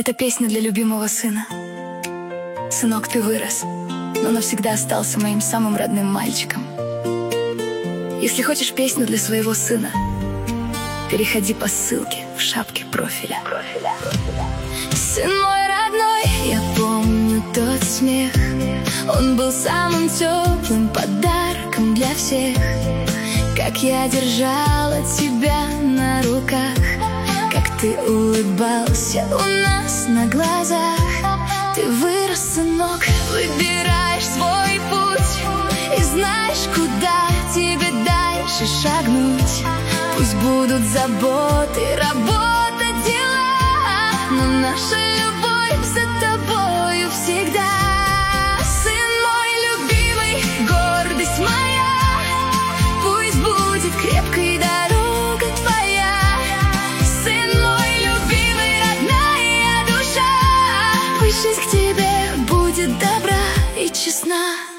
Это песня для любимого сына. Сынок, ты вырос, но навсегда остался моим самым родным мальчиком. Если хочешь песню для своего сына, переходи по ссылке в шапке профиля. Сын мой родной, я помню тот смех. Он был самым теплым подарком для всех. Как я держала тебя на руках, как ты улыбался у нас на глазах. Ты вырос, сынок, выбираешь свой путь и знаешь, куда тебе дальше шагнуть. Пусть будут заботы, работа, дела, но наша любовь за тобою всегда. Сын мой любимый, гордость моя, пусть будет крепкой дорога твоя. Сын мой любимый, родная душа, пусть жизнь к тебе будет добра и честна.